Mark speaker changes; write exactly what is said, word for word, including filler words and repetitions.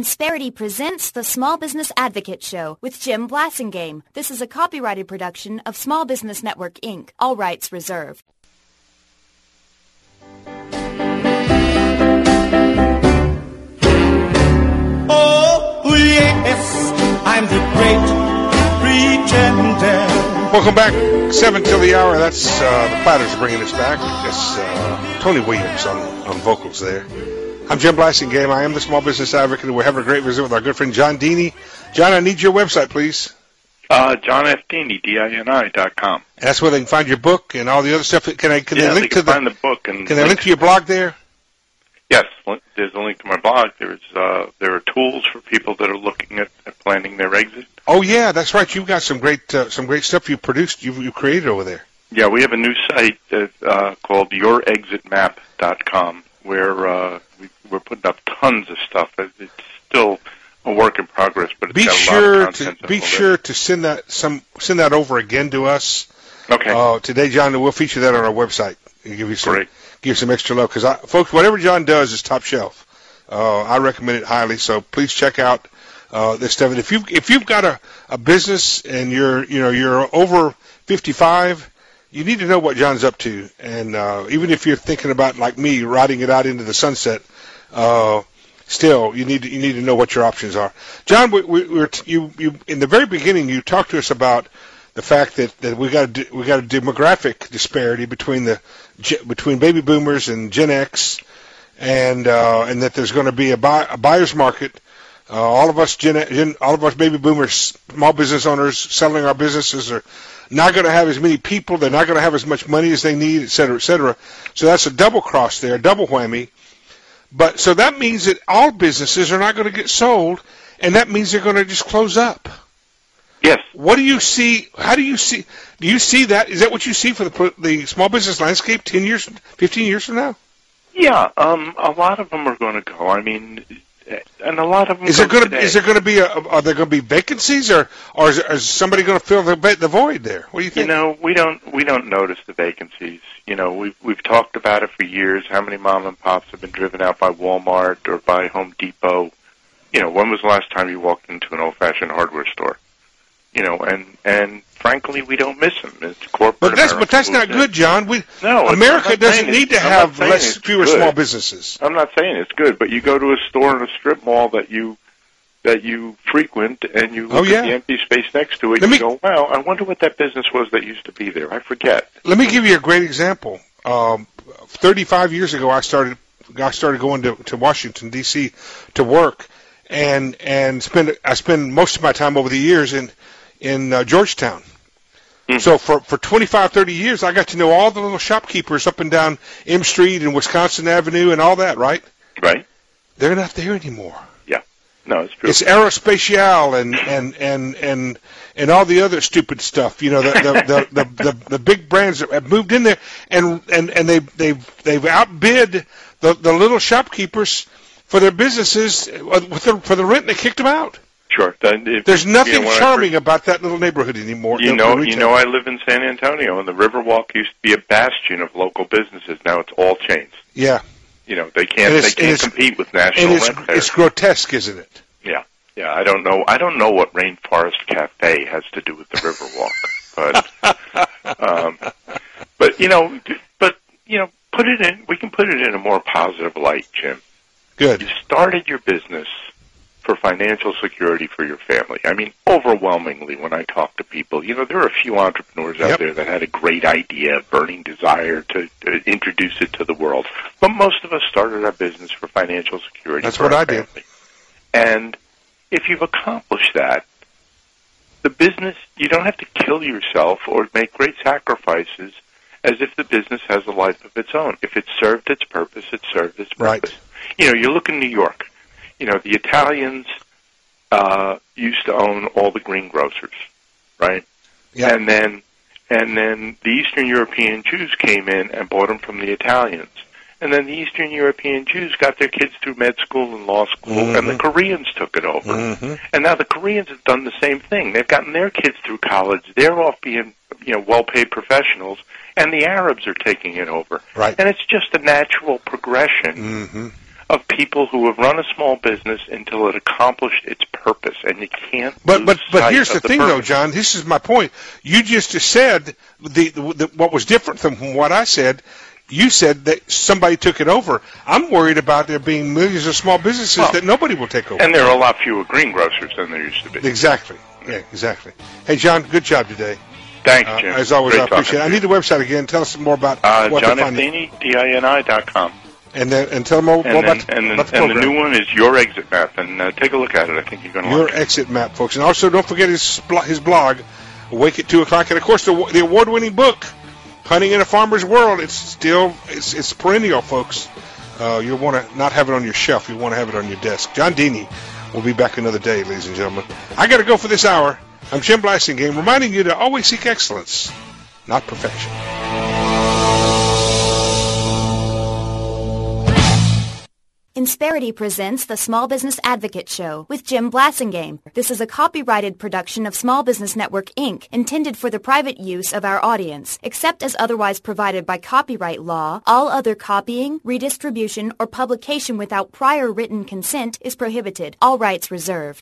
Speaker 1: Insperity presents the Small Business Advocate Show with Jim Blasingame. This is a copyrighted production of Small Business Network, Incorporated. All rights reserved.
Speaker 2: Oh, yes, I'm the great pretender.
Speaker 3: Welcome back. Seven till the hour. That's uh, the Platters bringing us back. That's uh, Tony Williams on, on vocals there. I'm Jim Blasingame. I am the Small Business Advocate, and we're having a great visit with our good friend John Dini. John, I need your website, please.
Speaker 4: Uh, John F. Dini, D I N I dot com.
Speaker 3: That's where they can find your book and all the other stuff. Can I? Can
Speaker 4: yeah,
Speaker 3: they link
Speaker 4: they can
Speaker 3: to the?
Speaker 4: Find the book and
Speaker 3: can they link to your blog there?
Speaker 4: Yes, there's a link to my blog. There's uh, there are tools for people that are looking at, at planning their exit.
Speaker 3: Oh yeah, that's right. You've got some great uh, some great stuff you produced. You you created over there.
Speaker 4: Yeah, we have a new site that, uh, called your exit map dot com where uh, we, we're putting up tons of stuff. It's still a work in progress, but it's
Speaker 3: be
Speaker 4: got a
Speaker 3: sure
Speaker 4: lot of content.
Speaker 3: To, be sure to send that some send that over again to us.
Speaker 4: Okay.
Speaker 3: Uh, today, John, we'll feature that on our website. We'll give you some
Speaker 4: Great.
Speaker 3: give you some extra love because, folks, whatever John does is top shelf. Uh, I recommend it highly. So please check out uh, this stuff. And if you if you've got a, a business and you're you know you're over fifty-five. You need to know what John's up to, and uh, even if you're thinking about, like me, riding it out into the sunset, uh, still you need to, you need to know what your options are. John, we, we, we're t- you, you in the very beginning, you talked to us about the fact that, that we got a, we got a demographic disparity between the between baby boomers and Gen X, and uh, and that there's going to be a, buy, a buyer's market. Uh, all of us Gen, Gen all of us baby boomers, small business owners, selling our businesses are not going to have as many people. They're not going to have as much money as they need, et cetera, et cetera. So that's a double cross there, a double whammy. But so that means that all businesses are not going to get sold, and that means they're going to just close up.
Speaker 4: Yes.
Speaker 3: What do you see? How do you see? Do you see that? Is that what you see for the the small business landscape ten years, fifteen years from now?
Speaker 4: Yeah. Um. A lot of them are going to go. I mean. And a lot of them.
Speaker 3: Is there going to is there going to be a, are there going to be vacancies, or or is, is somebody going to fill the the void there? What do you think?
Speaker 4: You know, we don't we don't notice the vacancies. You know, we've we've talked about it for years. How many mom and pops have been driven out by Walmart or by Home Depot? You know, when was the last time you walked into an old-fashioned hardware store? You know, and and frankly, we don't miss them. It's corporate.
Speaker 3: But that's
Speaker 4: America
Speaker 3: but that's not good, John. We
Speaker 4: no,
Speaker 3: America doesn't need to have less fewer
Speaker 4: good.
Speaker 3: small businesses.
Speaker 4: I'm not saying it's good, but you go to a store in a strip mall that you that you frequent, and you look
Speaker 3: oh, yeah.
Speaker 4: at the empty space next to it,
Speaker 3: Let
Speaker 4: and
Speaker 3: me,
Speaker 4: you go, "Wow, I wonder what that business was that used to be there." I forget.
Speaker 3: Let me give you a great example. Um, thirty-five years ago, I started I started going to, to Washington D C to work, and and spend I spend most of my time over the years in. in uh, Georgetown. Mm-hmm. So for, for twenty-five, thirty years, I got to know all the little shopkeepers up and down M Street and Wisconsin Avenue and all that, right?
Speaker 4: Right.
Speaker 3: They're not there anymore.
Speaker 4: Yeah. No, it's true.
Speaker 3: It's Aerospatiale and, and, and, and, and all the other stupid stuff. You know, the the, the, the, the, the big brands that have moved in there, and, and, and they've, they've, they've outbid the, the little shopkeepers for their businesses with the, for the rent, and they kicked them out.
Speaker 4: Sure. If,
Speaker 3: There's nothing
Speaker 4: you know,
Speaker 3: charming about that little neighborhood anymore.
Speaker 4: You know, you know, I live in San Antonio, and the Riverwalk used to be a bastion of local businesses. Now it's all chains.
Speaker 3: Yeah.
Speaker 4: You know, they can't they can't compete with national
Speaker 3: and it's,
Speaker 4: rent fairs.
Speaker 3: It's grotesque, isn't it?
Speaker 4: Yeah. Yeah. I don't know. I don't know what Rainforest Cafe has to do with the Riverwalk, but um, but you know, but you know, put it in. We can put it in a more positive light, Jim.
Speaker 3: Good.
Speaker 4: You started your business for financial security for your family. I mean, overwhelmingly, when I talk to people, you know, there are a few entrepreneurs out
Speaker 3: yep.
Speaker 4: there that had a great idea, a burning desire to, to introduce it to the world. But most of us started our business for financial security.
Speaker 3: That's
Speaker 4: for
Speaker 3: what
Speaker 4: our
Speaker 3: I
Speaker 4: family.
Speaker 3: did.
Speaker 4: And if you've accomplished that, the business, you don't have to kill yourself or make great sacrifices as if the business has a life of its own. If it served its purpose, it served its purpose.
Speaker 3: Right.
Speaker 4: You know, you look in New York. You know, the Italians uh, used to own all the greengrocers, right?
Speaker 3: Yeah.
Speaker 4: And then, and then the Eastern European Jews came in and bought them from the Italians. And then the Eastern European Jews got their kids through med school and law school, mm-hmm. and the Koreans took it over.
Speaker 3: Mm-hmm.
Speaker 4: And now the Koreans have done the same thing. They've gotten their kids through college. They're off being, you know, well-paid professionals, and the Arabs are taking it over.
Speaker 3: Right.
Speaker 4: And it's just a natural progression.
Speaker 3: Mm-hmm.
Speaker 4: of people who have run a small business until it accomplished its purpose, and you can't.
Speaker 3: But but but
Speaker 4: sight
Speaker 3: here's the,
Speaker 4: the
Speaker 3: thing,
Speaker 4: purpose.
Speaker 3: though, John. This is my point. You just said the, the, the what was different from what I said. You said that somebody took it over. I'm worried about there being millions of small businesses
Speaker 4: well,
Speaker 3: that nobody will take over.
Speaker 4: And there are a lot fewer greengrocers than there used to be.
Speaker 3: Exactly. Yeah, exactly. Hey, John, good job today.
Speaker 4: Thanks,
Speaker 3: uh,
Speaker 4: Jim.
Speaker 3: As always,
Speaker 4: Great
Speaker 3: I appreciate it. I need the website again. Tell us more about
Speaker 4: uh,
Speaker 3: what
Speaker 4: John
Speaker 3: to find.
Speaker 4: Dini, D I N I dot com.
Speaker 3: And then, and tell them more,
Speaker 4: and
Speaker 3: more
Speaker 4: then,
Speaker 3: about, the,
Speaker 4: and,
Speaker 3: about the
Speaker 4: and
Speaker 3: program.
Speaker 4: the new one is Your Exit Map, and uh, take a look at it. I think you're going to
Speaker 3: Your
Speaker 4: like it.
Speaker 3: Exit Map, folks. And also, don't forget his his blog, Awake at two o'clock. And, of course, the, the award-winning book, Hunting in a Farmer's World. It's still, it's, it's perennial, folks. Uh, you'll want to not have it on your shelf. You want to have it on your desk. John Dini will be back another day, ladies and gentlemen. I got to go for this hour. I'm Jim Blasingame, reminding you to always seek excellence, not perfection.
Speaker 1: Insperity presents the Small Business Advocate Show with Jim Blasingame. This is a copyrighted production of Small Business Network, Incorporated, intended for the private use of our audience. Except as otherwise provided by copyright law, all other copying, redistribution, or publication without prior written consent is prohibited. All rights reserved.